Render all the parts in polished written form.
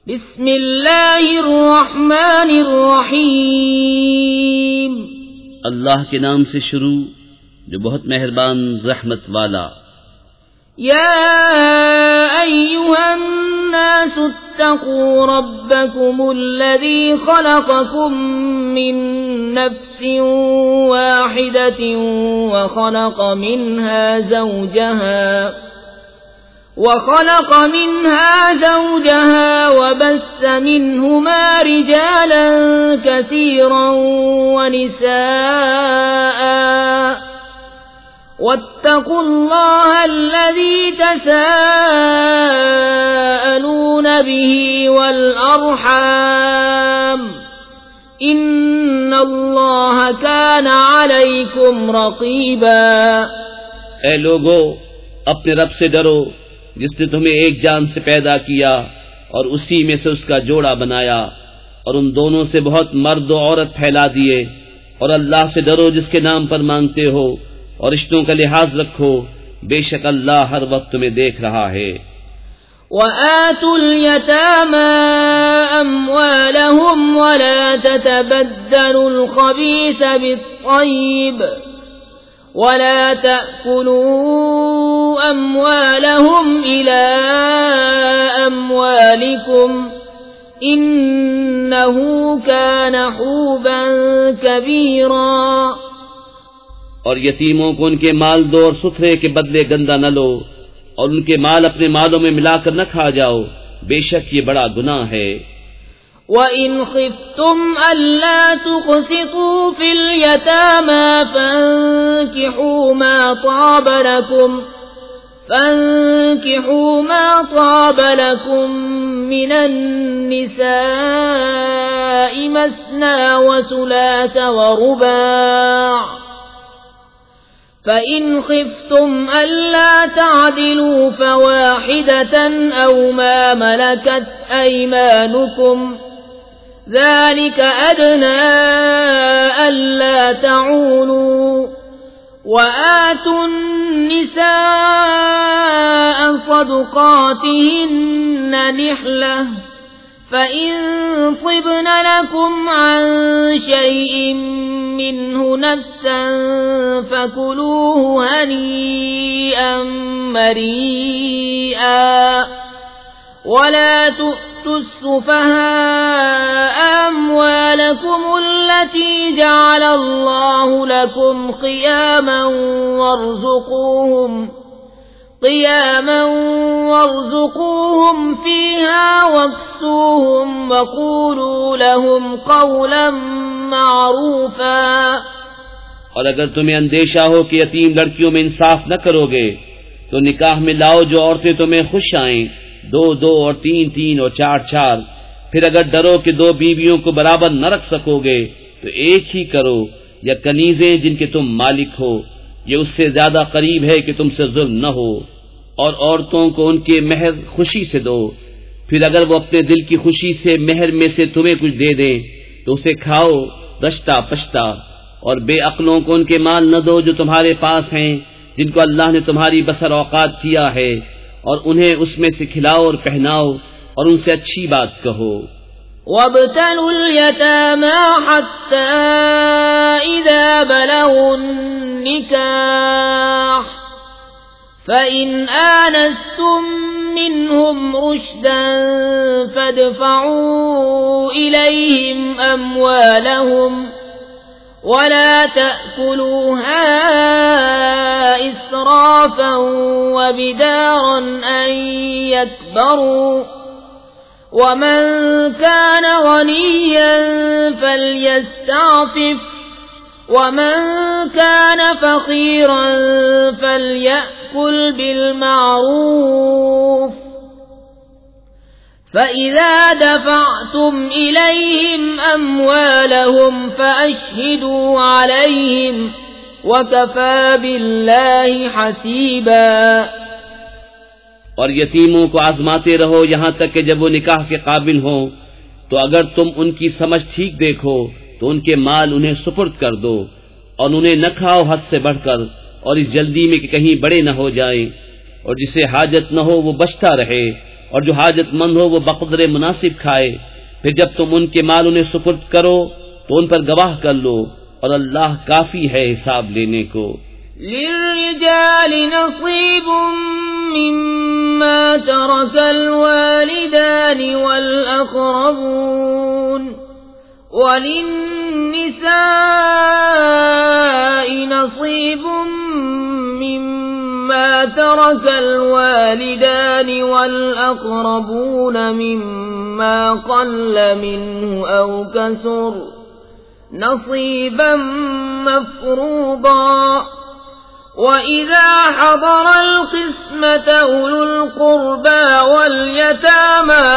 بسم اللہ الرحمن الرحیم، اللہ کے نام سے شروع جو بہت مہربان رحمت والا۔ یا ایھا الناس اتقوا ربکم الذی خلقکم من نفس واحدۃ وخلق منها زوجها وبث منهما رجالا كثيرا ونساء، واتقوا الله الذي تساءلون به والأرحام إن الله كان عليكم رقيبا۔ اے لوگو، اپنے رب سے ڈرو جس نے تمہیں ایک جان سے پیدا کیا اور اسی میں سے اس کا جوڑا بنایا، اور ان دونوں سے بہت مرد و عورت پھیلا دیے، اور اللہ سے ڈرو جس کے نام پر مانگتے ہو، اور رشتوں کا لحاظ رکھو، بے شک اللہ ہر وقت تمہیں دیکھ رہا ہے۔ وَآتُوا الْيَتَامَى أَمْوَالَهُمْ وَلَا تَتَبَدَّلُوا الْخَبِيثَ بِالطَّيِّبِ وَلَا تَأْكُلُوا أَمْوَالَهُمْ إِلَى أَمْوَالِكُمْ إِنَّهُ كَانَ حُوبًا كَبِيرًا۔ اور یتیموں کو ان کے مال دو اور ستھرے کے بدلے گندا نہ لو، اور ان کے مال اپنے مالوں میں ملا کر نہ کھا جاؤ، بے شک یہ بڑا گناہ ہے۔ وَإِنْ خِفْتُمْ أَلَّا تُقْسِطُوا فِي الْيَتَامَى فَانكِحُوا مَا طَابَ لَكُم مِّنَ النِّسَاءِ مَثْنَىٰ وَثُلَاثَ وَرُبَاعَ، فَإِنْ خِفْتُمْ أَلَّا تَعْدِلُوا فَوَاحِدَةً أَوْ مَا مَلَكَتْ أَيْمَانُكُمْ ذَلِكَ أَدْنَىٰ أَلَّا تَعُولُوا۔ وَآتُوا النِّسَاءَ صَدُقَاتِهِنَّ نِحْلَةً فَإِن طِبْنَ لَكُمْ عَن شَيْءٍ مِّنْهُ نَفْسًا فَكُلُوهُ هَنِيئًا مَّرِيئًا، وَلَا تُؤْتُوا السُّفَهَاءَ أَمْوَالَكُمُ الَّتِي جَعَلَ اللَّهُ لَكُمْ قِيَامًا وَارْزُقُوهُمْ فِيهَا وَاكْسُوهُمْ وَقُولُوا لَهُمْ قَوْلًا مَّعْرُوفًا۔ اور اگر تمہیں اندیشہ ہو کہ یتیم لڑکیوں میں انصاف نہ کرو گے تو نکاح میں لاؤ جو عورتیں تمہیں خوش آئیں، 2 اور 3 اور 4۔ پھر اگر ڈرو کہ 2 بیویوں کو برابر نہ رکھ سکو گے تو ایک ہی کرو، یا کنیزیں جن کے تم مالک ہو، یہ اس سے زیادہ قریب ہے کہ تم سے ظلم نہ ہو۔ اور عورتوں کو ان کے مہر خوشی سے دو، پھر اگر وہ اپنے دل کی خوشی سے مہر میں سے تمہیں کچھ دے دیں تو اسے کھاؤ دشتا پشتا۔ اور بے عقلوں کو ان کے مال نہ دو جو تمہارے پاس ہیں، جن کو اللہ نے تمہاری بسر اوقات کیا ہے، اور انہیں اس میں سے کھلاؤ اور پہناؤ، اور ان سے اچھی بات کہو۔ وَابْتَلُوا الْيَتَامَى حَتَّى إِذَا بَلَغُوا النِّكَاحَ فَإِنْ آنَسْتُم مِّنْهُمْ رُشْدًا فَادْفَعُوا إِلَيْهِمْ أَمْوَالَهُمْ وَلَا تَأْكُلُوهَا إِسْرَافًا وَبِدَارًا أَن يَكْبَرُوا، وَمَن كَانَ غَنِيًّا فَلْيَسْتَعْفِفْ وَمَن كَانَ فَقِيرًا فَلْيَأْكُلْ بِالْمَعْرُوفِ، فَإِذَا دَفَعْتُمْ إِلَيْهِمْ أَمْوَالَهُمْ فَأَشْهِدُوا عَلَيْهِمْ وَكَفَى بِاللَّهِ حَسِيبًا۔ اور یتیموں کو آزماتے رہو یہاں تک کہ جب وہ نکاح کے قابل ہوں، تو اگر تم ان کی سمجھ ٹھیک دیکھو تو ان کے مال انہیں سپرد کر دو، اور انہیں نہ کھاؤ حد سے بڑھ کر، اور اس جلدی میں کہ کہیں بڑے نہ ہو جائیں، اور جسے حاجت نہ ہو وہ بچتا رہے، اور جو حاجت مند ہو وہ بقدر مناسب کھائے. پھر جب تم ان کے مال انہیں سپرد کرو تو ان پر گواہ کر لو اور اللہ کافی ہے حساب لینے کو. للرجال نصيب مما ترك الوالدان والأقربون وللنساء نصيب مما ترك الوالدان والأقربون مما قل منه أو كثر نصيبا مفروضا. وَإِذَا حَضَرَ الْقِسْمَةَ أُولُو الْقُرْبَى وَالْيَتَامَى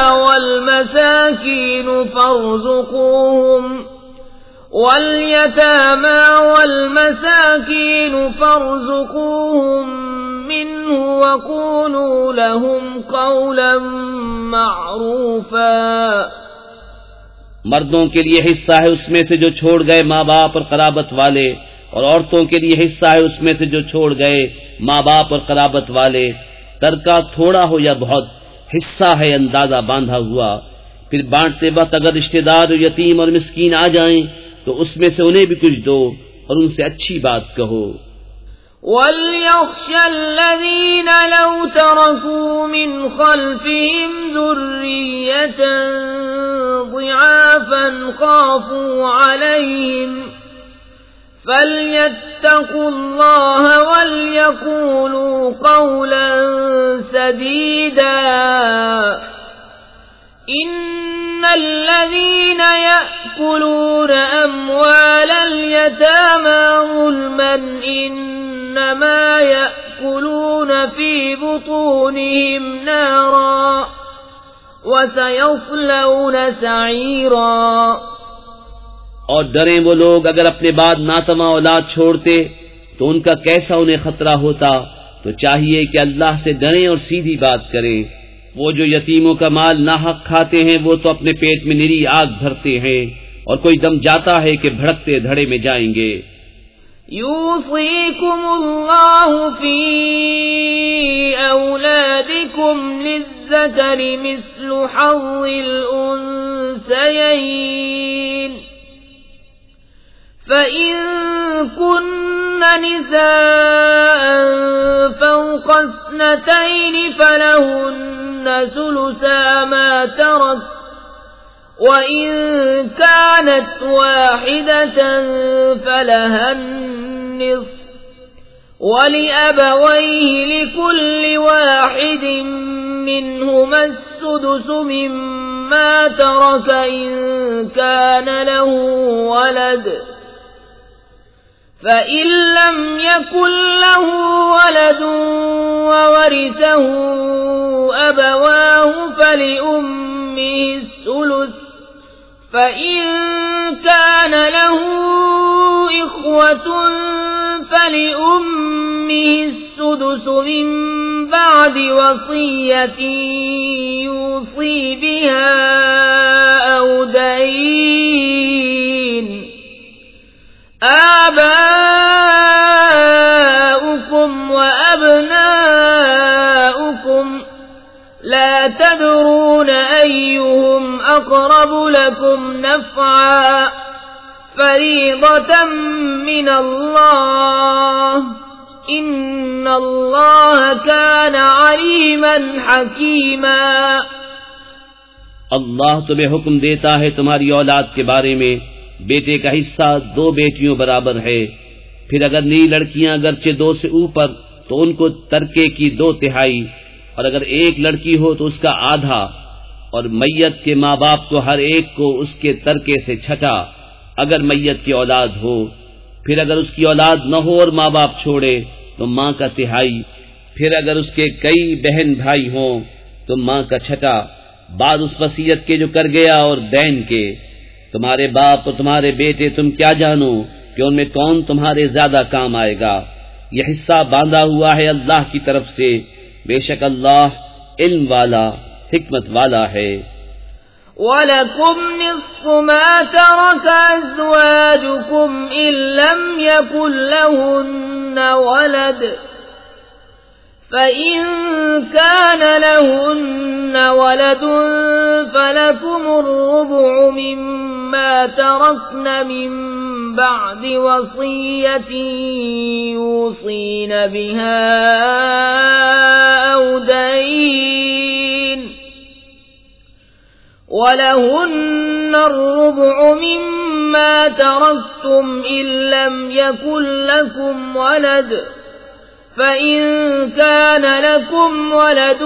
وَالْمَسَاكِينُ فَارْزُقُوهُم مِّنْهُ وَقُولُوا لَهُمْ قَوْلًا مَّعْرُوفًا. مردوں کے لیے حصہ ہے اس میں سے جو چھوڑ گئے ماں باپ اور قرابت والے، اور عورتوں کے لیے حصہ ہے اس میں سے جو چھوڑ گئے ماں باپ اور قرابت والے. ترکہ تھوڑا ہو یا بہت، حصہ ہے اندازہ باندھا ہوا. پھر بانٹتے وقت اگر رشتہ دار یتیم اور مسکین آ جائیں تو اس میں سے انہیں بھی کچھ دو اور ان سے اچھی بات کہو. وَلْيَخْشَ الَّذِينَ لَوْ تَرَكُوا مِنْ خَلْفِهِمْ ذُرِّيَّةً ضِعَافًا خَافُوا عَلَيْهِمْ فَلْيَتَّقُوا اللَّهَ وَلْيَقُولُوا قَوْلًا سَدِيدًا. إِنَّ الَّذِينَ يَأْكُلُونَ أَمْوَالَ الْيَتَامَى ظُلْمًا إِنَّمَا يَأْكُلُونَ فِي بُطُونِهِمْ نَارًا وَسَيَصْلَوْنَ سَعِيرًا. اور ڈریں وہ لوگ اگر اپنے بعد ناتواں اولاد چھوڑتے تو ان کا کیسا انہیں خطرہ ہوتا. تو چاہیے کہ اللہ سے ڈریں اور سیدھی بات کریں. وہ جو یتیموں کا مال ناحق کھاتے ہیں وہ تو اپنے پیٹ میں نری آگ بھرتے ہیں اور کوئی دم جاتا ہے کہ بھڑکتے دھڑے میں جائیں گے. يوصيكم الله في أولادكم للذكر مثل حظ الأنثيين فإن كن نساء فوق 2 فلهن ثلثا ما ترك وَإِن كَانَتْ وَاحِدَةً فَلَهَا النِّصْفُ وَلِأَبَوَيْهِ لِكُلِّ وَاحِدٍ مِّنْهُمَا السُّدُسُ مِمَّا تَرَكَ إِن كَانَ لَهُ وَلَدٌ فَإِن لَّمْ يَكُن لَّهُ وَلَدٌ وَوَرِثَهُ أَبَوَاهُ فَلِأُمِّهِ الثُّلُثُ فَإِن كَانَ لَهُ إِخْوَةٌ فَلِأُمِّهِ السُّدُسُ مِن بَعْدِ وَصِيَّةٍ يُوصِي بِهَا أَوْ دَيْنٍ. آباؤكم وأبناؤكم لا تدرون أيهم أقرب لكم نفعا فريضة من الله إن الله كان عليما حكيما. اللہ تمہیں حکم دیتا ہے تمہاری اولاد کے بارے میں بیٹے کا حصہ 2 بیٹیوں برابر ہے. پھر اگر نئی لڑکیاں اگرچہ 2 سے اوپر تو ان کو ترکے کی 2/3 اور اگر 1 لڑکی ہو تو اس کا آدھا اور میت کے ماں باپ کو ہر ایک کو اس کے ترکے سے 6 اگر میت کی اولاد ہو. پھر اگر اس کی اولاد نہ ہو اور ماں باپ چھوڑے تو ماں کا 1/3. پھر اگر اس کے کئی بہن بھائی ہوں تو ماں کا 6 بعد اس وصیت کے جو کر گیا اور دین کے. تمہارے باپ اور تمہارے بیٹے تم کیا جانو کہ ان میں کون تمہارے زیادہ کام آئے گا. یہ حصہ باندھا ہوا ہے اللہ کی طرف سے، بے شک اللہ علم والا حکمت والا ہے. وَلَكُمْ نِصْفُ مَا تَرَكَ أَزْوَاجُكُمْ إِن لَّمْ يَكُن لَّهُنَّ وَلَدٌ فإن كان لهن ولد فلكم الربع مما تركن من بعد وصية يوصين بها أو دين ولهن الربع مما تركتم إن لم يكن لكم ولد فإن كان لكم ولد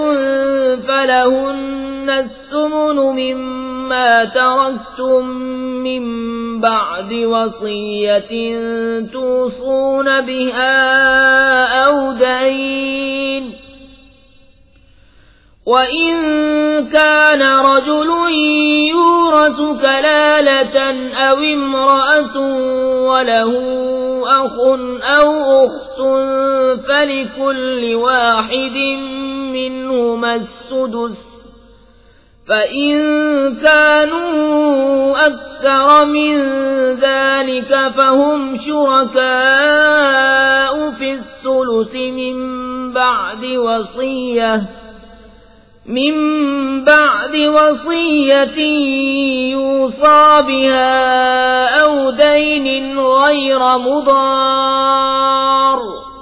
فلهن الثمن مما تركتم من بعد وصية توصون بها أو دين وإن كان رجل يورث كلالة أو امرأة وله أخ أو أخت فلكل واحد منهما السدس فإن كانوا أكثر من ذلك فهم شركاء في الثلث من بعد وصية يوصى بها أو دين غير مضار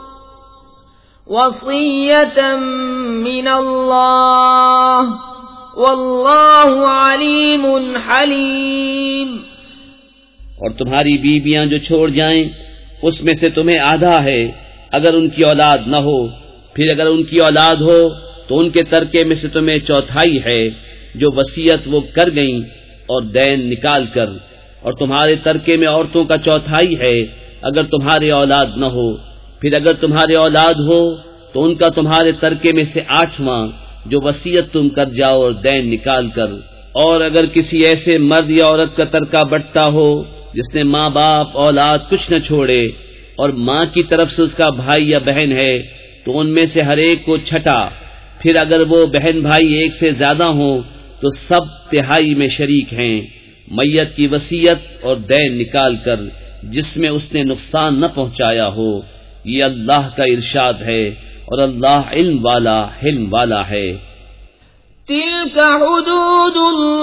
وصية من الله واللہ علیم حلیم۔ اور تمہاری بیویاں جو چھوڑ جائیں اس میں سے تمہیں آدھا ہے اگر ان کی اولاد نہ ہو، پھر اگر ان کی اولاد ہو تو ان کے ترکے میں سے تمہیں چوتھائی ہے جو وصیت وہ کر گئیں اور دین نکال کر، اور تمہارے ترکے میں عورتوں کا چوتھائی ہے اگر تمہارے اولاد نہ ہو، پھر اگر تمہارے اولاد ہو تو ان کا تمہارے ترکے میں سے آٹھواں جو وصیت تم کر جاؤ اور دین نکال کر۔ اور اگر کسی ایسے مرد یا عورت کا ترکہ بٹتا ہو جس نے ماں باپ اولاد کچھ نہ چھوڑے اور ماں کی طرف سے اس کا بھائی یا بہن ہے تو ان میں سے ہر ایک کو چھٹا، پھر اگر وہ بہن بھائی ایک سے زیادہ ہوں تو سب تہائی میں شریک ہیں، میت کی وصیت اور دین نکال کر جس میں اس نے نقصان نہ پہنچایا ہو۔ یہ اللہ کا ارشاد ہے اور اللہ علم والا حلم والا ہے۔ تلك حدود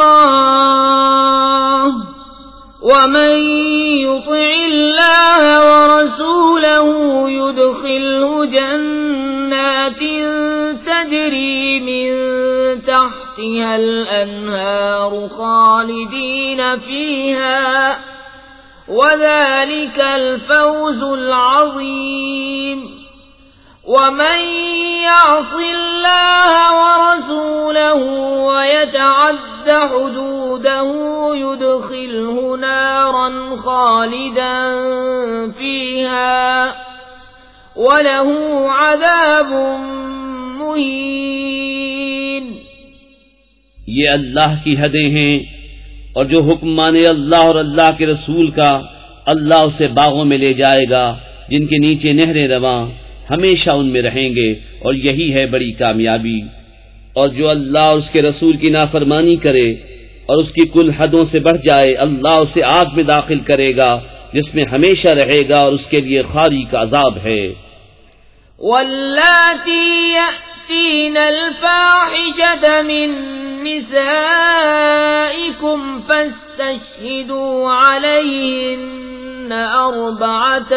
اللہ ومن يطع الله ورسوله يدخله جنات تجري من تحتها الأنهار خالدين فيها وذلك الفوز العظيم۔ ومن يعص الله ورسوله ويتعد حدوده يدخله نارا خالدا فيها وله عذاب مهين۔ یہ اللہ کی حدیں ہیں، اور جو حکم مانے اللہ اور اللہ کے رسول کا، اللہ اسے باغوں میں لے جائے گا جن کے نیچے نہریں رواں، ہمیشہ ان میں رہیں گے، اور یہی ہے بڑی کامیابی۔ اور جو اللہ اور اس کے رسول کی نافرمانی کرے اور اس کی کل حدوں سے بڑھ جائے، اللہ اسے آگ میں داخل کرے گا جس میں ہمیشہ رہے گا، اور اس کے لیے خاری کا عذاب ہے۔ واللاتی یأتین الفاحشة من نسائکم فاستشہدوا علیہن أربعة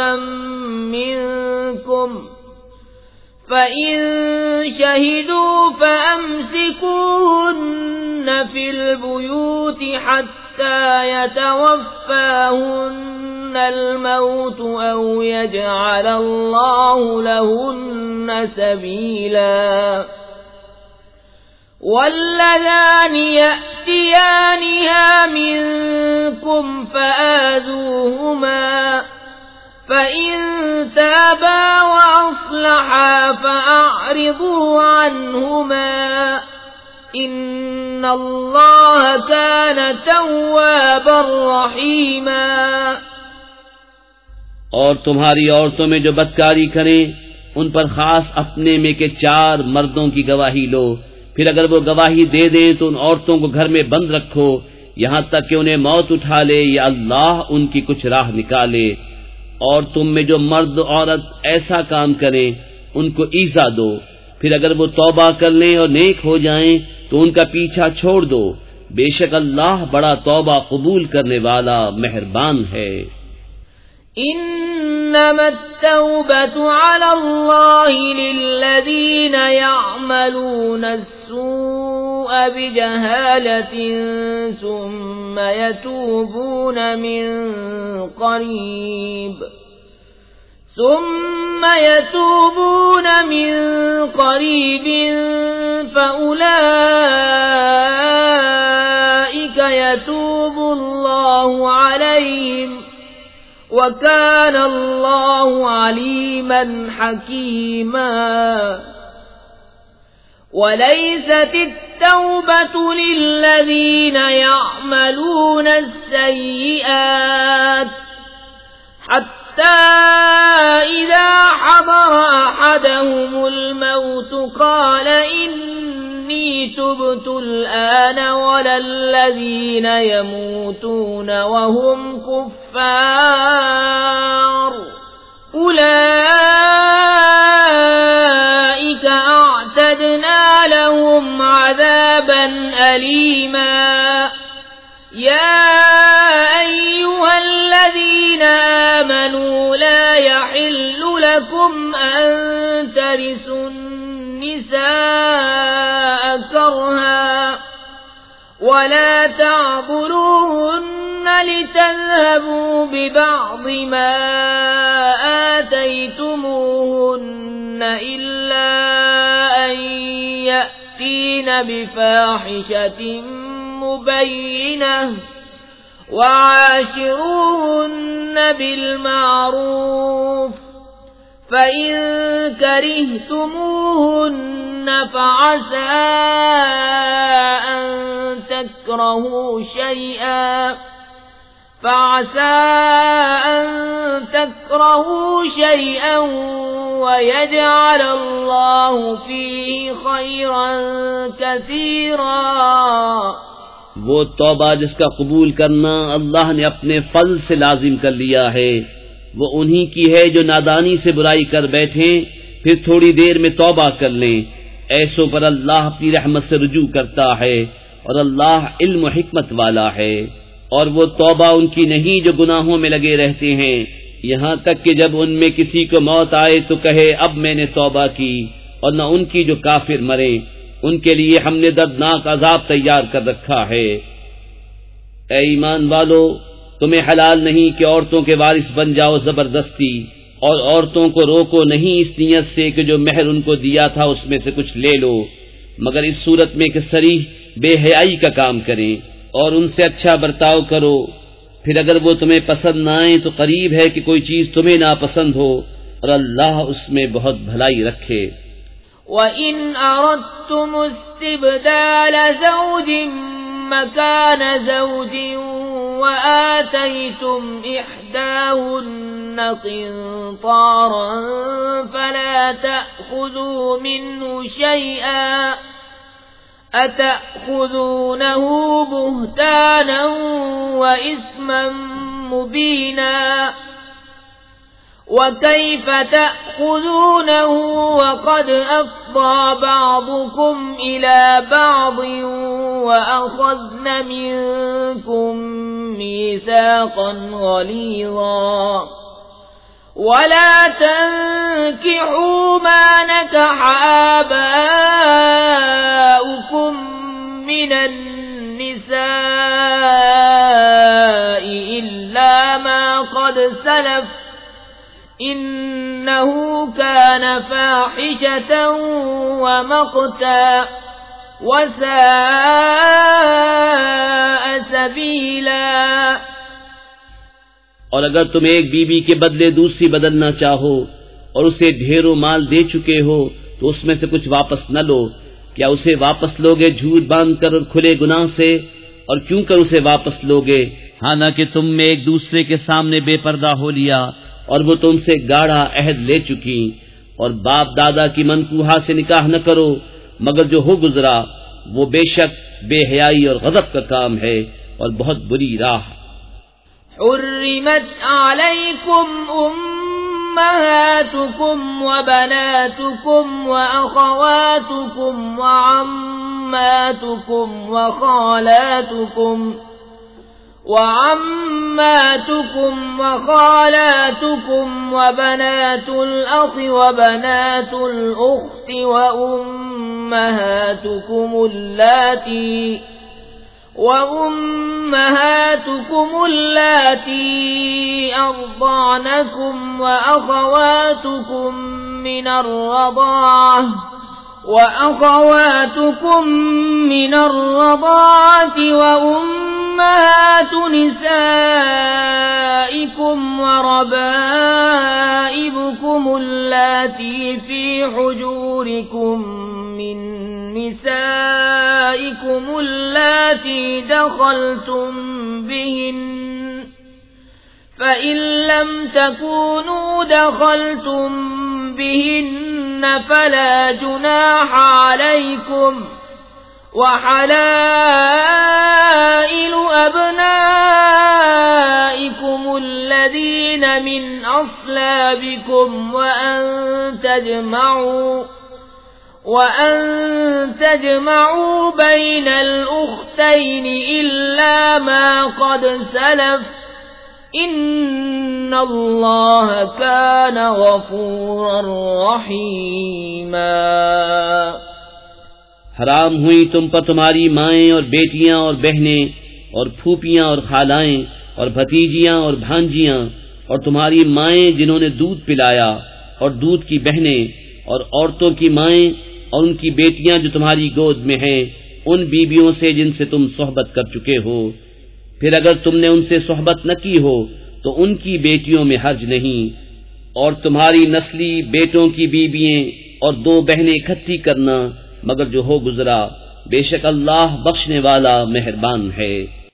منکم فَإِن شَهِدُوا فَأَمْسِكُوهُنَّ فِي الْبُيُوتِ حَتَّى يَتَوَفَّاهُنَّ الْمَوْتُ أَوْ يَجْعَلَ اللَّهُ لَهُنَّ سَبِيلًا۔ وَاللَّذَانِ يَأْتِيَانِهَا مِنكُمْ فَآذُوهُمَا فَإِن تَابَا وَأَصْلَحَا فَأَعْرِضُوا عَنْهُمَا إِنَّ اللَّهَ كَانَ تَوَّابًا رَحِيمًا۔ اور تمہاری عورتوں میں جو بدکاری کریں ان پر خاص اپنے میں کے 4 مردوں کی گواہی لو، پھر اگر وہ گواہی دے دیں تو ان عورتوں کو گھر میں بند رکھو یہاں تک کہ انہیں موت اٹھا لے یا اللہ ان کی کچھ راہ نکالے۔ اور تم میں جو مرد عورت ایسا کام کریں ان کو ایذا دو، پھر اگر وہ توبہ کر لیں اور نیک ہو جائیں تو ان کا پیچھا چھوڑ دو، بے شک اللہ بڑا توبہ قبول کرنے والا مہربان ہے۔ انما التوبة على الله للذين يعملون السوء بجهالة ثم يتوبون من قريب فأولئك يتوب الله عليهم وكان الله عليما حكيما۔ وليست التوبة للذين يعملون السيئات حتى إذا حضر أحدهم الموت قال إني تبت الآن، ولا الذين يموتون وهم كفار أولئك أعتدنا لهم عذابا أليما۔ يا أيها الذين آمنوا لا يحل لكم أن ترثوا النساء كرها ولا تعضلوهن لتذهبوا ببعض ما آتيتموهن إلا أن يأتين بفاحشة مبينة وعاشروهن بالمعروف، فإن كرهتموهن فعسى أن تكرهوا شيئا ويجعل الله فيه خيرا كثيرا۔ وہ توبہ جس کا قبول کرنا اللہ نے اپنے فضل سے لازم کر لیا ہے، وہ انہی کی ہے جو نادانی سے برائی کر بیٹھیں پھر تھوڑی دیر میں توبہ کر لیں، ایسوں پر اللہ اپنی رحمت سے رجوع کرتا ہے اور اللہ علم و حکمت والا ہے۔ اور وہ توبہ ان کی نہیں جو گناہوں میں لگے رہتے ہیں، یہاں تک کہ جب ان میں کسی کو موت آئے تو کہے اب میں نے توبہ کی، اور نہ ان کی جو کافر مرے، ان کے لیے ہم نے دردناک عذاب تیار کر رکھا ہے۔ اے ایمان والو، تمہیں حلال نہیں کہ عورتوں کے وارث بن جاؤ زبردستی، اور عورتوں کو روکو نہیں اس نیت سے کہ جو مہر ان کو دیا تھا اس میں سے کچھ لے لو، مگر اس صورت میں کہ صریح بے حیائی کا کام کریں، اور ان سے اچھا برتاؤ کرو۔ پھر اگر وہ تمہیں پسند نہ آئیں تو قریب ہے کہ کوئی چیز تمہیں ناپسند ہو، اور اللہ اس میں بہت بھلائی رکھے۔ وَإِنْ أَرَدْتُمُ اسْتِبْدَالَ زَوْجٍ مَكَانَ زَوْجٍ وَآتَيْتُمْ إِحْدَاهُنَّ قِنطَارًا فَلَا تَأْخُذُوا مِنْهُ شَيْئًا أَتَأْخُذُونَهُ بُهْتَانًا وَإِثْمًا مُبِينًا۔ وَكَيْفَ تَأْخُذُونَهُ وَقَدْ أَفْضَىٰ بَعْضُكُمْ إِلَىٰ بَعْضٍ وَأَخَذْنَ مِنكُم مِّيثَاقًا غَلِيظًا۔ وَلَا تَنكِحُوا مَا نَكَحَ آبَاؤُكُم مِّنَ النِّسَاءِ إِلَّا مَا قَدْ سَلَفَ إِنَّهُ كَانَ فَاحِشَةً وَمَقْتًا وَسَاءَ سَبِيلًا۔ اور اگر تم ایک بیوی کے بدلے دوسری بدلنا چاہو اور اسے ڈھیروں مال دے چکے ہو تو اس میں سے کچھ واپس نہ لو، کیا اسے واپس لوگے جھوٹ باندھ کر اور کھلے گناہ سے؟ اور کیوں کر اسے واپس لوگے حالانکہ تم میں ایک دوسرے کے سامنے بے پردہ ہو لیا اور وہ تم سے گاڑھا عہد لے چکی؟ اور باپ دادا کی منکوحہ سے نکاح نہ کرو مگر جو ہو گزرا، وہ بے شک بے حیائی اور غضب کا کام ہے اور بہت بری راہ۔ حرمت علیکم أمهاتكم وبناتكم وأخواتكم وعماتكم وخالاتكم وبنات الأخ وبنات الأخت وأمهاتكم اللاتي أرضعنكم وأخواتكم من الرضاعة وأمهات نسائكم وربائبكم اللاتي في حجوركم من نسائكم اللاتي دخلتم بهن فإن لم تكونوا دخلتم بهن فلا جناح عليكم وحلائل أبنائكم الذين من أصلابكم وأن تجمعوا بين الأختين إلا ما قد سلف إن الله كان غفورا رحيما۔ حرام ہوئی تم پر تمہاری مائیں اور بیٹیاں اور بہنیں اور پھوپھیاں اور خالائیں اور بھتیجیاں اور بھانجیاں اور تمہاری مائیں جنہوں نے دودھ پلایا اور دودھ کی بہنیں اور عورتوں کی مائیں اور ان کی بیٹیاں جو تمہاری گود میں ہیں ان بیویوں سے جن سے تم صحبت کر چکے ہو۔ پھر اگر تم نے ان سے صحبت نہ کی ہو تو ان کی بیٹیوں میں حرج نہیں، اور تمہاری نسلی بیٹوں کی بیوییں اور 2 بہنیں اکٹھی کرنا مگر جو ہو گزرا، بے شک اللہ بخشنے والا مہربان ہے۔